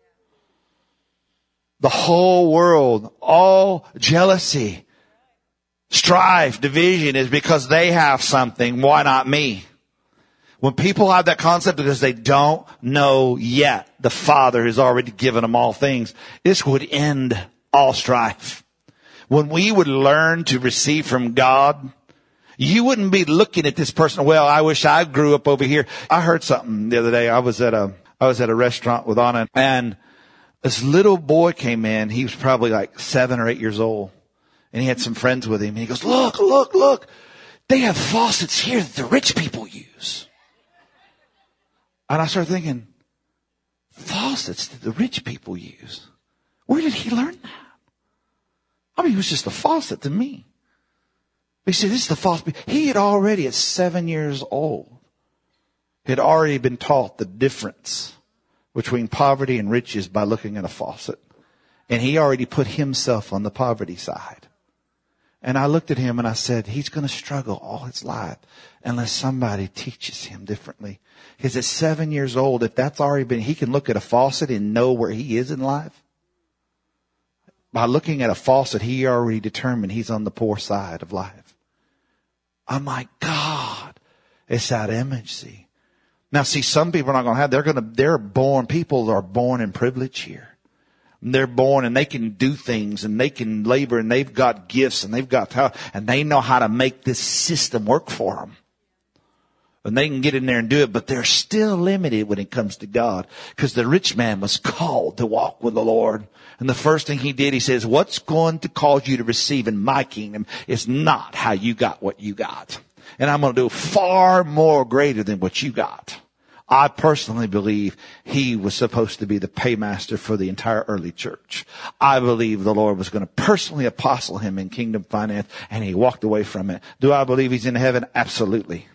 The whole world, all jealousy, strife, division is because they have something. Why not me? When people have that concept, because they don't know yet the Father has already given them all things, this would end all strife. When we would learn to receive from God, you wouldn't be looking at this person, well, I wish I grew up over here. I heard something the other day. I was at a restaurant with Anna, and this little boy came in. He was probably like 7 or 8 years old. And he had some friends with him. And he goes, look. They have faucets here that the rich people use. And I started thinking, faucets that the rich people use? Where did he learn that? I mean, he was just a faucet to me. He said, this is the faucet. He had already, at 7 years old, had already been taught the difference between poverty and riches by looking at a faucet. And he already put himself on the poverty side. And I looked at him and I said, he's going to struggle all his life unless somebody teaches him differently. Because at 7 years old, if that's already been, he can look at a faucet and know where he is in life. By looking at a faucet, he already determined he's on the poor side of life. I'm like, God, it's that image, see. Now, see, some people are not going to have, people are born in privilege here. They're born and they can do things and they can labor and they've got gifts and they've got talent and they know how to make this system work for them. And they can get in there and do it, but they're still limited when it comes to God, because the rich man was called to walk with the Lord. And the first thing he did, he says, what's going to cause you to receive in my kingdom is not how you got what you got. And I'm going to do far more greater than what you got. I personally believe he was supposed to be the paymaster for the entire early church. I believe the Lord was going to personally apostle him in kingdom finance, and he walked away from it. Do I believe he's in heaven? Absolutely.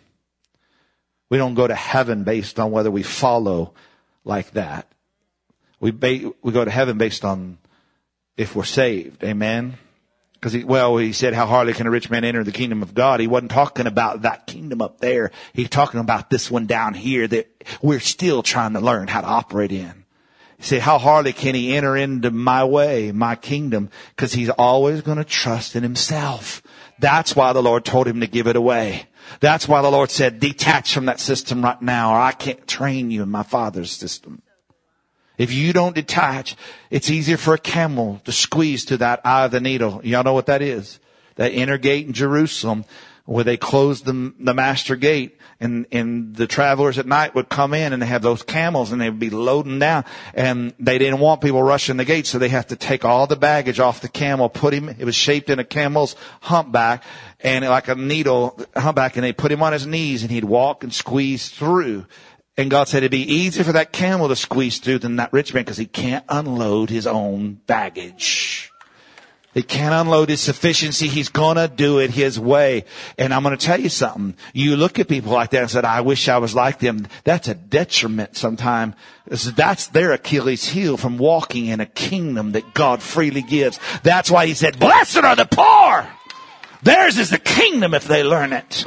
We don't go to heaven based on whether we follow like that. We go to heaven based on if we're saved. Amen. Because he said, how hardly can a rich man enter the kingdom of God? He wasn't talking about that kingdom up there. He's talking about this one down here that we're still trying to learn how to operate in. He said, how hardly can he enter into my way, my kingdom? Because he's always going to trust in himself. That's why the Lord told him to give it away. That's why the Lord said, detach from that system right now, or I can't train you in my Father's system. If you don't detach, it's easier for a camel to squeeze to that eye of the needle. Y'all know what that is? That inner gate in Jerusalem where they closed the master gate, and the travelers at night would come in and they have those camels and they would be loading down, and they didn't want people rushing the gate, so they have to take all the baggage off the camel, it was shaped in a camel's humpback and like a needle humpback, and they put him on his knees and he'd walk and squeeze through. And God said it'd be easier for that camel to squeeze through than that rich man, because he can't unload his own baggage. He can't unload his sufficiency. He's gonna do it his way. And I'm gonna tell you something. You look at people like that and said, I wish I was like them. That's a detriment sometimes. That's their Achilles heel from walking in a kingdom that God freely gives. That's why he said, blessed are the poor. Theirs is the kingdom if they learn it.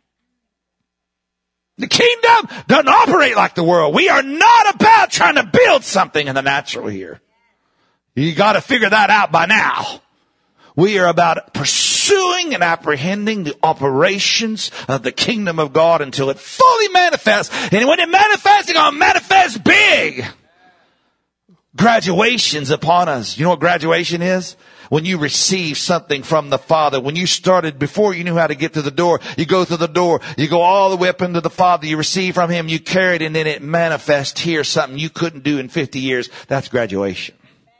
The kingdom doesn't operate like the world. We are not about trying to build something in the natural here. You got to figure that out by now. We are about pursuing and apprehending the operations of the kingdom of God until it fully manifests. And when it manifests, it's going to manifest big. Graduation's upon us. You know what graduation is? When you receive something from the Father. When you started, before you knew how to get to the door, you go through the door, you go all the way up into the Father, you receive from Him, you carry it, and then it manifests here, something you couldn't do in 50 years. That's graduation.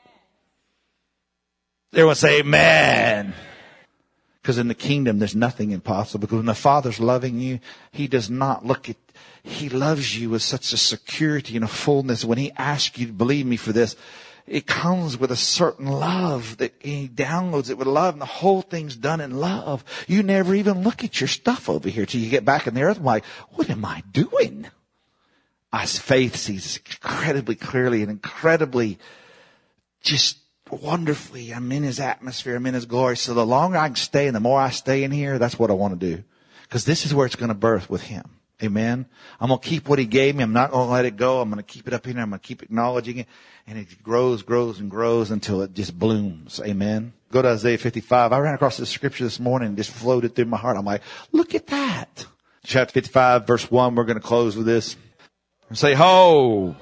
Everyone say amen. Because in the kingdom, there's nothing impossible. Because when the Father's loving you, He does not He loves you with such a security and a fullness. When He asks you to believe me for this, it comes with a certain love that He downloads it with love, and the whole thing's done in love. You never even look at your stuff over here till you get back in the earth. I'm like, what am I doing? Faith sees incredibly clearly and incredibly just wonderfully. I'm in His atmosphere. I'm in His glory. So the longer I can stay and the more I stay in here, that's what I want to do. Because this is where it's going to birth with Him. Amen. I'm going to keep what He gave me. I'm not going to let it go. I'm going to keep it up here. I'm going to keep acknowledging it. And it grows and grows until it just blooms. Amen. Go to Isaiah 55. I ran across this scripture this morning and just floated through my heart. I'm like, look at that. Chapter 55, verse 1. We're going to close with this. And say, ho,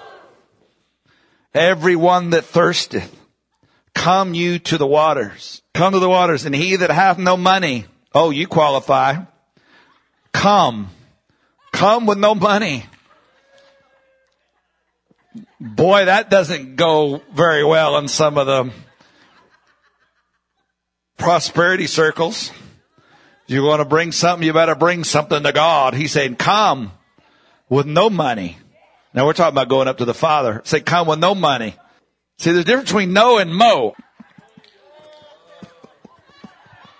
everyone that thirsteth, come you to the waters. Come to the waters. And he that hath no money, oh, you qualify. Come with no money. Boy, that doesn't go very well in some of the prosperity circles. You want to bring something, you better bring something to God. He's saying, come with no money. Now we're talking about going up to the Father. Say, come with no money. See, there's a difference between no and mo.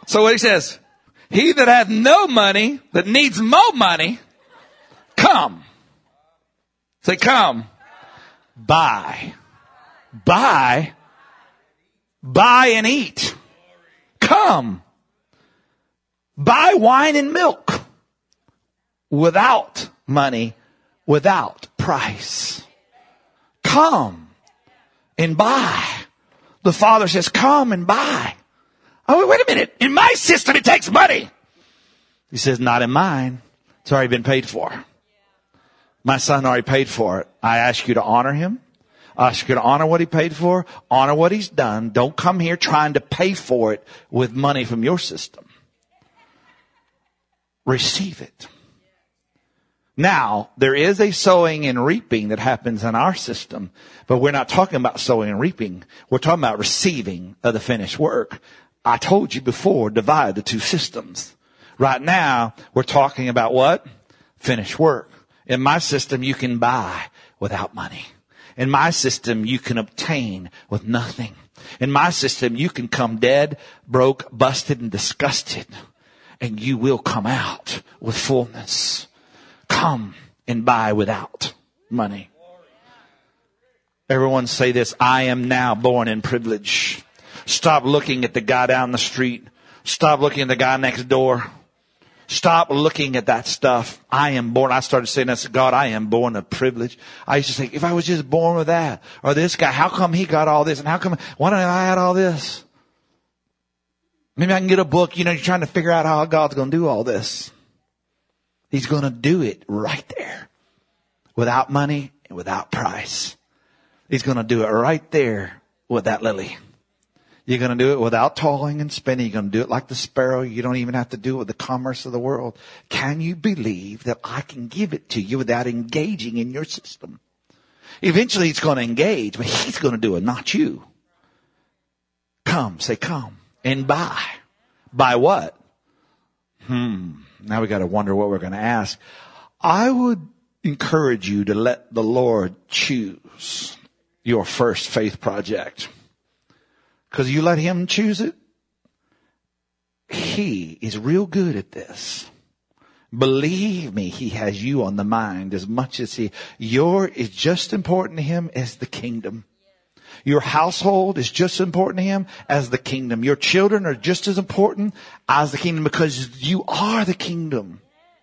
So what he says, he that hath no money, that needs more money, come. Say, come. Buy. Buy. Buy and eat. Come. Buy wine and milk. Without money, without price. Come and buy. The Father says, come and buy. Oh, wait a minute. In my system, it takes money. He says, not in mine. It's already been paid for. My son already paid for it. I ask you to honor him. I ask you to honor what he paid for. Honor what he's done. Don't come here trying to pay for it with money from your system. Receive it. Now, there is a sowing and reaping that happens in our system, but we're not talking about sowing and reaping. We're talking about receiving of the finished work. I told you before, divide the two systems. Right now, we're talking about what? Finished work. In my system, you can buy without money. In my system, you can obtain with nothing. In my system, you can come dead, broke, busted, and disgusted, and you will come out with fullness. Come and buy without money. Everyone say this, I am now born in privilege. Stop looking at the guy down the street. Stop looking at the guy next door. Stop looking at that stuff. I am born. I started saying this, God, I am born of privilege. I used to think, if I was just born with that, or this guy, how come he got all this? And why don't I have all this? Maybe I can get a book. You're trying to figure out how God's going to do all this. He's going to do it right there. Without money and without price. He's going to do it right there with that lily. You're going to do it without toiling and spending. You're going to do it like the sparrow. You don't even have to do it with the commerce of the world. Can you believe that I can give it to you without engaging in your system? Eventually it's going to engage, but he's going to do it, not you. Come, say come and buy. Buy what? Now we got to wonder what we're going to ask. I would encourage you to let the Lord choose your first faith project. Because you let him choose it. He is real good at this. Believe me, he has you on the mind as much as your is just important to him as the kingdom. Your household is just as important to him as the kingdom. Your children are just as important as the kingdom because you are the kingdom.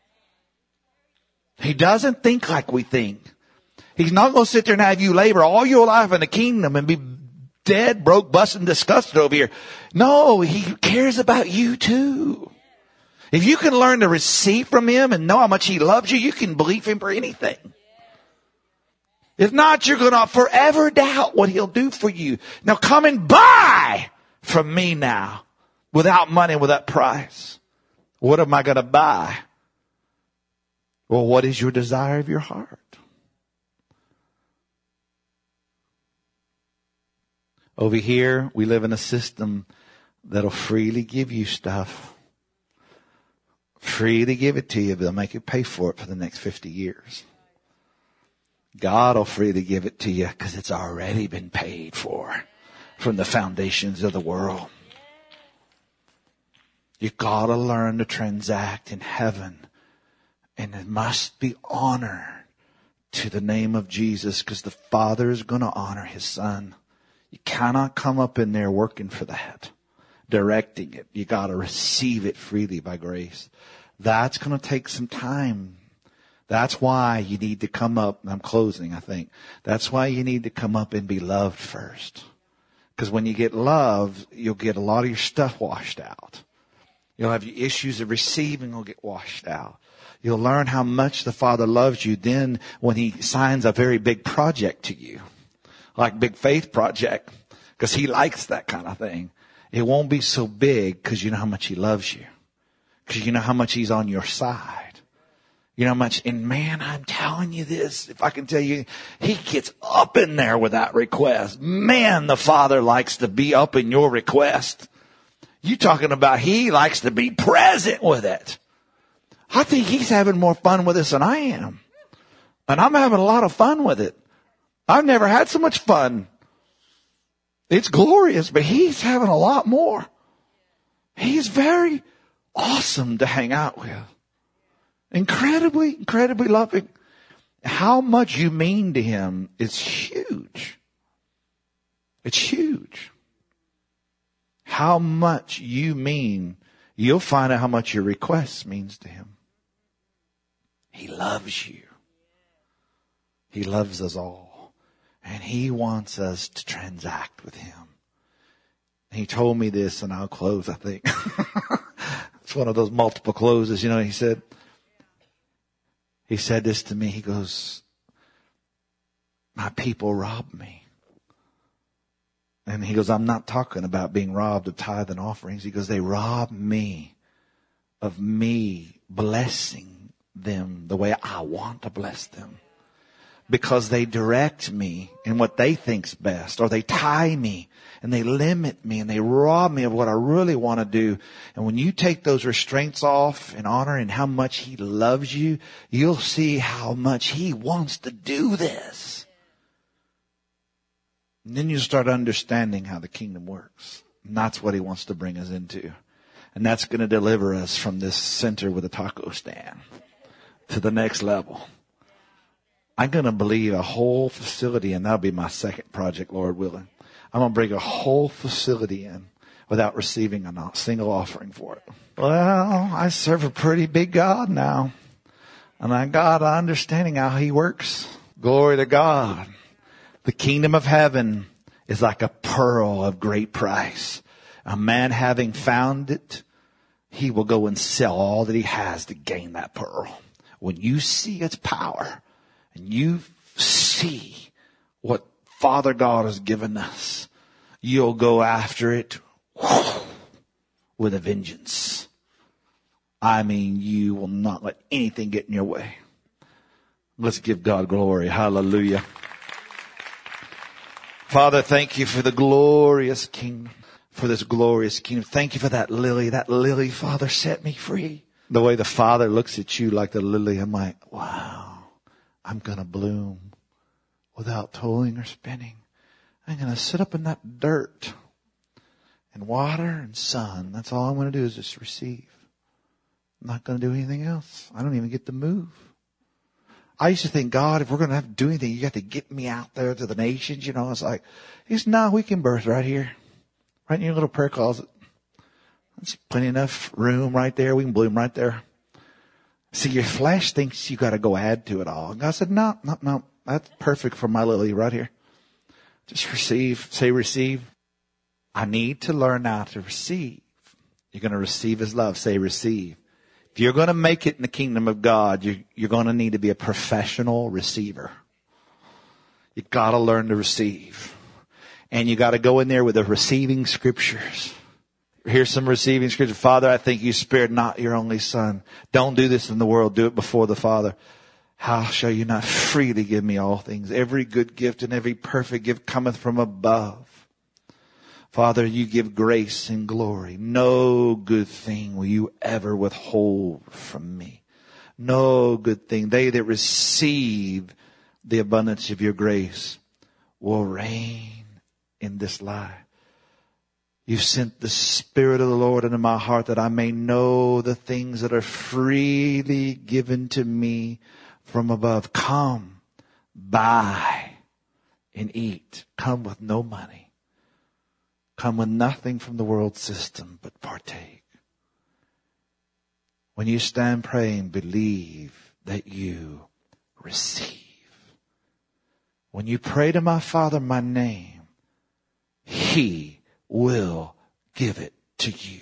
He doesn't think like we think. He's not going to sit there and have you labor all your life in the kingdom and be dead, broke, busted, and disgusted over here. No, he cares about you too. If you can learn to receive from him and know how much he loves you, you can believe him for anything. If not, you're going to forever doubt what he'll do for you. Now come and buy from me now without money, without price. What am I going to buy? Well, what is your desire of your heart? Over here, we live in a system that'll freely give you stuff. Freely give it to you, but they'll make you pay for it for the next 50 years. God will freely give it to you because it's already been paid for from the foundations of the world. You got to learn to transact in heaven, and it must be honor to the name of Jesus because the Father is going to honor his Son. You cannot come up in there working for that, directing it. You got to receive it freely by grace. That's going to take some time. That's why you need to come up. I'm closing, I think. That's why you need to come up and be loved first. Because when you get loved, you'll get a lot of your stuff washed out. You'll have your issues of receiving will get washed out. You'll learn how much the Father loves you then when he signs a very big project to you. Like big faith project. Because he likes that kind of thing. It won't be so big because you know how much he loves you. Because you know how much he's on your side. You know how much, and man, I'm telling you this, if I can tell you, he gets up in there with that request. Man, the Father likes to be up in your request. You talking about he likes to be present with it. I think he's having more fun with this than I am. And I'm having a lot of fun with it. I've never had so much fun. It's glorious, but he's having a lot more. He's very awesome to hang out with. Incredibly, incredibly loving. How much you mean to him is huge. It's huge. How much you mean, you'll find out how much your request means to him. He loves you. He loves us all. And he wants us to transact with him. He told me this, and I'll close, I think. It's one of those multiple closes. You know, he said this to me. He goes, my people robbed me. And he goes, I'm not talking about being robbed of tithe and offerings. He goes, they robbed me of me blessing them the way I want to bless them. Because they direct me in what they think's best, or they tie me and they limit me and they rob me of what I really want to do. And when you take those restraints off in honor and how much he loves you, you'll see how much he wants to do this. And then you start understanding how the kingdom works. And that's what he wants to bring us into. And that's going to deliver us from this center with a taco stand to the next level. I'm going to believe a whole facility, and that'll be my second project, Lord willing. I'm going to bring a whole facility in without receiving a single offering for it. Well, I serve a pretty big God now. And I got an understanding how he works. Glory to God. The kingdom of heaven is like a pearl of great price. A man having found it, he will go and sell all that he has to gain that pearl. When you see its power, and you see what Father God has given us, you'll go after it with a vengeance. I mean, you will not let anything get in your way. Let's give God glory. Hallelujah. Father, thank you for the glorious kingdom, for this glorious kingdom. Thank you for that lily. That lily, Father, set me free. The way the Father looks at you like the lily, I'm like, wow. I'm going to bloom without toiling or spinning. I'm going to sit up in that dirt and water and sun. That's all I'm going to do is just receive. I'm not going to do anything else. I don't even get to move. I used to think, God, if we're going to have to do anything, you got to get me out there to the nations. You know, it's like, no, we can birth right here, right in your little prayer closet. There's plenty enough room right there. We can bloom right there. See, your flesh thinks you got to go add to it all. And God said, no, that's perfect for my lily right here. Just receive. Say receive. I need to learn how to receive. You're going to receive his love. Say receive. If you're going to make it in the kingdom of God, you're going to need to be a professional receiver. You've got to learn to receive. And you got to go in there with the receiving scriptures. Here's some receiving scripture. Father, I think you spared not your only son. Don't do this in the world. Do it before the Father. How shall you not freely give me all things? Every good gift and every perfect gift cometh from above. Father, you give grace and glory. No good thing will you ever withhold from me. No good thing. They that receive the abundance of your grace will reign in this life. You've sent the Spirit of the Lord into my heart that I may know the things that are freely given to me from above. Come, buy and eat. Come with no money. Come with nothing from the world system, but partake. When you stand praying, believe that you receive. When you pray to my Father in my name, He will give it to you.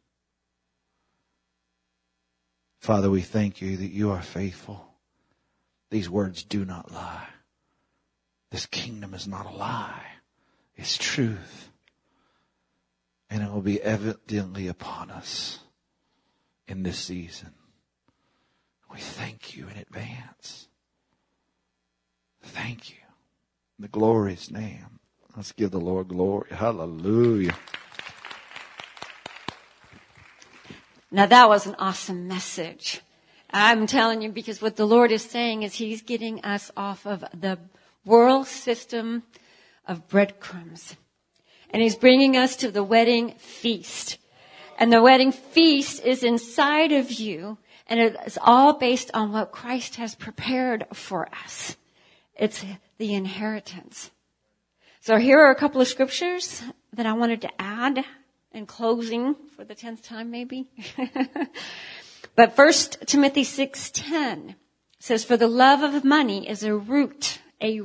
Father, we thank you that you are faithful. These words do not lie. This kingdom is not a lie. It's truth. And it will be evidently upon us in this season. We thank you in advance. Thank you. In the glorious name. Let's give the Lord glory. Hallelujah. Now that was an awesome message. I'm telling you, because what the Lord is saying is He's getting us off of the world system of breadcrumbs. And He's bringing us to the wedding feast. And the wedding feast is inside of you. And it's all based on what Christ has prepared for us. It's the inheritance. So here are a couple of scriptures that I wanted to add in closing for the 10th time maybe. But 1 Timothy 6:10 says, for the love of money is a root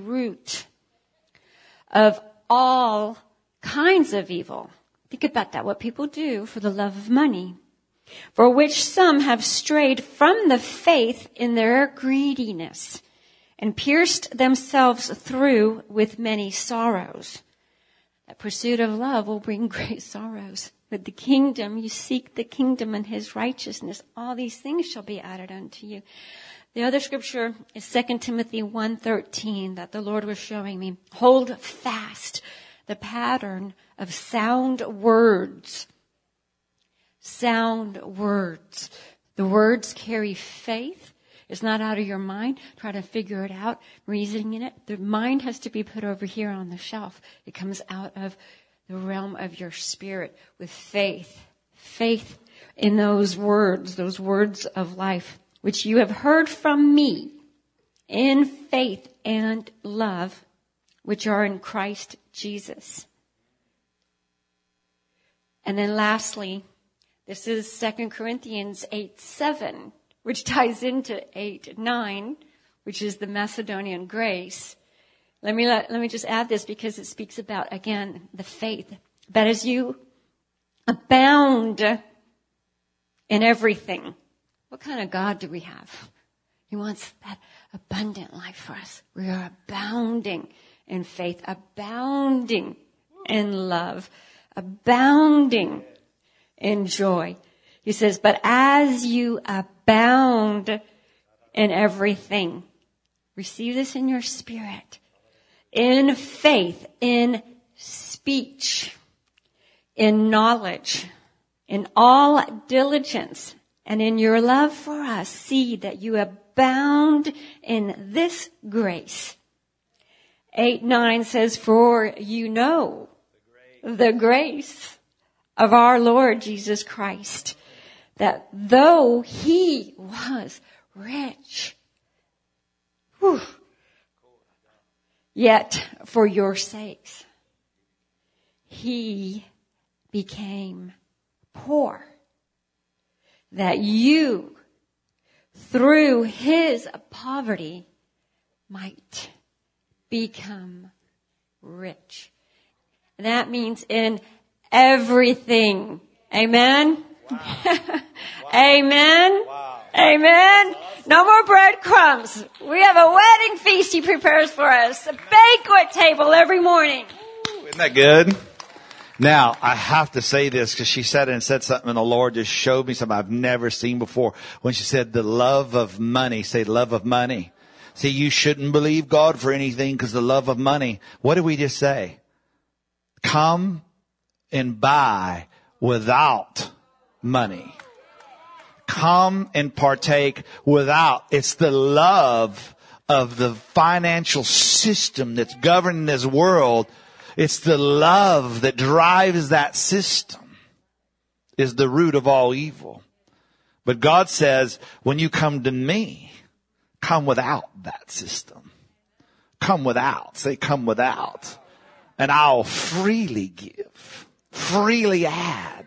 of all kinds of evil. Think about that, what people do for the love of money. For which some have strayed from the faith in their greediness and pierced themselves through with many sorrows. That pursuit of love will bring great sorrows. With the kingdom, you seek the kingdom and his righteousness. All these things shall be added unto you. The other scripture is 2 Timothy 1:13 that the Lord was showing me. Hold fast the pattern of sound words. Sound words. The words carry faith. It's not out of your mind. Try to figure it out, reasoning it. The mind has to be put over here on the shelf. It comes out of the realm of your spirit with faith. Faith in those words of life, which you have heard from me in faith and love, which are in Christ Jesus. And then lastly, this is 2 Corinthians 8:7, which ties into 8:9, which is the Macedonian grace. Let me just add this because it speaks about, again, the faith. But as you abound in everything, what kind of God do we have? He wants that abundant life for us. We are abounding in faith, abounding in love, abounding in joy. He says, but as you abound in everything, receive this in your spirit, in faith, in speech, in knowledge, in all diligence, and in your love for us, see that you abound in this grace. 8:9 says, for you know the grace of our Lord Jesus Christ, that though he was rich, yet for your sakes, he became poor, that you, through his poverty, might become rich. And that means in everything. Amen? Wow. Amen? Wow. Amen? No more breadcrumbs. We have a wedding feast he prepares for us. A banquet table every morning. Isn't that good? Now, I have to say this because she said something and the Lord just showed me something I've never seen before. When she said the love of money, say love of money. See, you shouldn't believe God for anything because the love of money. What did we just say? Come and buy without money. Come and partake without. It's the love of the financial system that's governing this world. It's the love that drives that system is the root of all evil. But God says, when you come to me, come without that system. Come without. Say, come without. And I'll freely give. Freely add.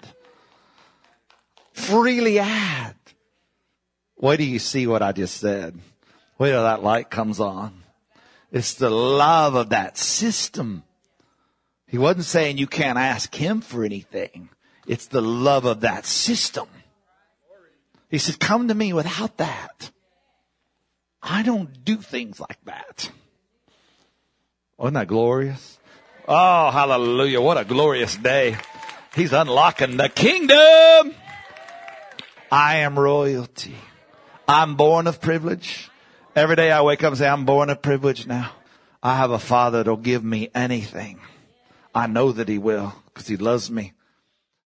Freely add. Wait till you see what I just said. Wait till that light comes on. It's the love of that system. He wasn't saying you can't ask him for anything. It's the love of that system. He said, come to me without that. I don't do things like that. Wasn't that glorious? Oh, hallelujah. What a glorious day. He's unlocking the kingdom. I am royalty. I'm born of privilege. Every day I wake up and say, I'm born of privilege now. I have a Father that'll give me anything. I know that he will because he loves me.